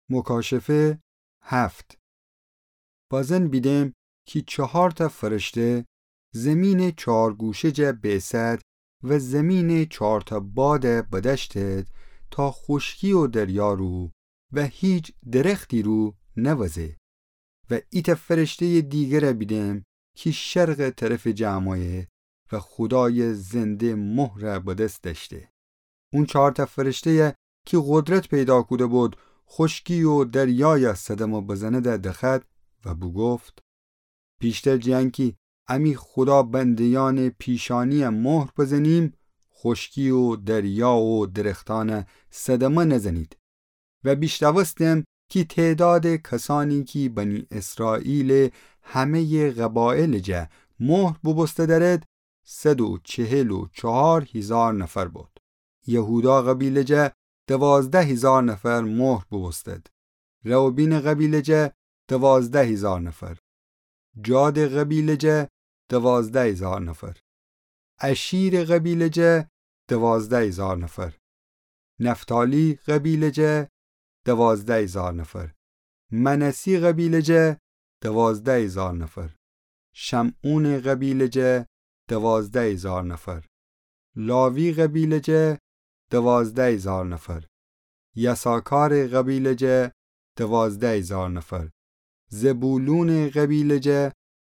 مکاشفه 7. بازن بیدم که 4 فرشته زمین 4 گوشه جه بیسد و زمین 4 باد بدشتد تا خشکی و دریا رو و هیچ درختی رو نوزه. و ایت فرشته دیگر بیدم که شرق طرف جمعه و خدای زنده مهر بدست داشته. اون 4 فرشته که قدرت پیدا کرده بود خشکی و دریای صدمو بزنه در دخد و بو گفت پیشتر جیان که امی خدا بندیان پیشانی مهر بزنیم خشکی و دریا و درختان صدمه نزنید. و بیشتوستم که تعداد کسانی که بنی اسرائیل همه قبائل جه مهر ببسته درد 144,000 نفر بود. یهودا قبیله جه 12,000 نفر مهر ببستد. روبین قبیله جه 12,000 نفر. جاد قبیله جه 12,000 نفر. اشیر قبیله جه 12,000 نفر. نفتالی قبیله جه 12,000 نفر. منسی قبیله جه 12,000 نفر. شمعون قبیله جه 12,000 نفر. لاوی قبیله جه 12,000 نفر. یساکار قبیله جه 12,000 نفر. زبولون قبیله جه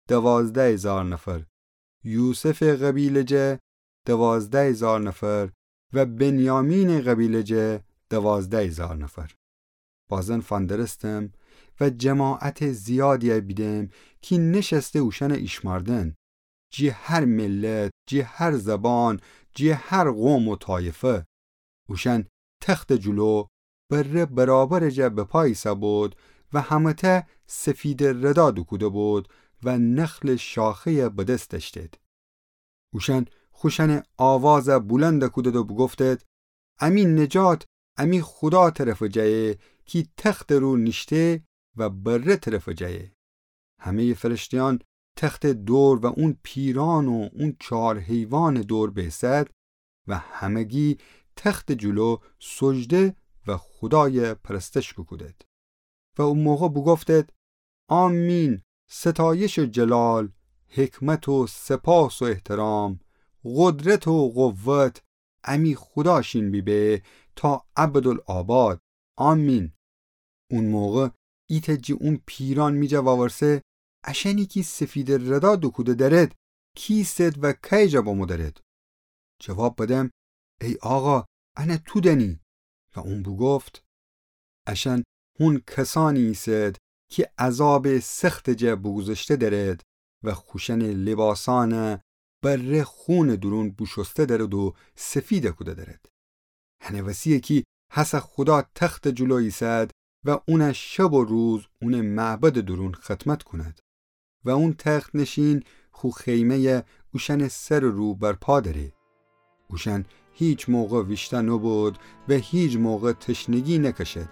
12,000 نفر. یوسف قبیله جه 12,000 نفر و بنیامین قبیله جه 12,000 نفر. بازن فاندرستم و جماعت زیادی بیدم که نشسته اوشن ایشماردن جی هر ملت، جی هر زبان، جی هر قوم و طایفه اوشن تخت جلو بر برابر جه بپای سبود و همته سفید ردا دکوده بود و نخل شاخه بدست داشتید. اوشن خوشن آواز بلند کودد و بگفتد امین نجات امی خدا طرف جایه کی تخت رو نشته و بره طرف جایه. همه فرشتیان تخت دور و اون پیران و اون 4 حیوان دور بیسد و همگی تخت جلو سجده و خدای پرستش بکودد. و اون موقع بگفتد آمین، ستایش و جلال، حکمت و سپاس و احترام، قدرت و قوت امی خداشین بیبه تا ابدالآباد. آمین. اون موقع ایتجی اون پیران می جواورسه اشنی کی سفید ردا دکوده درد کی سد و کی جوابمو درد. جواب بدم ای آقا انا تو دنی. و اون بو گفت اشن هون کسانی سد که عذاب سخت جه بگذشته درد و خوشن لباسان بر خون درون بوشسته درد و سفید کده درد. هنوسیه که حس خدا تخت جلوی سد و اون شب و روز اون معبد درون خدمت کند و اون تخت نشین خو خیمه اوشن سر رو بر پا داره. اوشن هیچ موقع ویشته نبود و هیچ موقع تشنگی نکشد.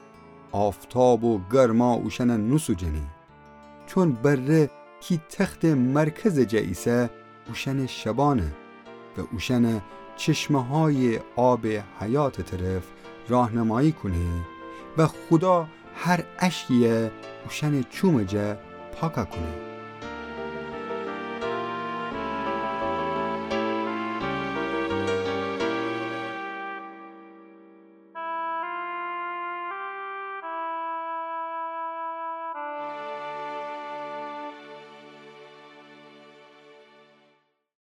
آفتاب و گرما اوشن نسوجنه چون بره کی تخت مرکز جایسه اوشن شبانه و اوشن چشمه های آب حیات طرف راهنمایی کنه و خدا هر اشکیه اوشن چومجه پاکا کنه.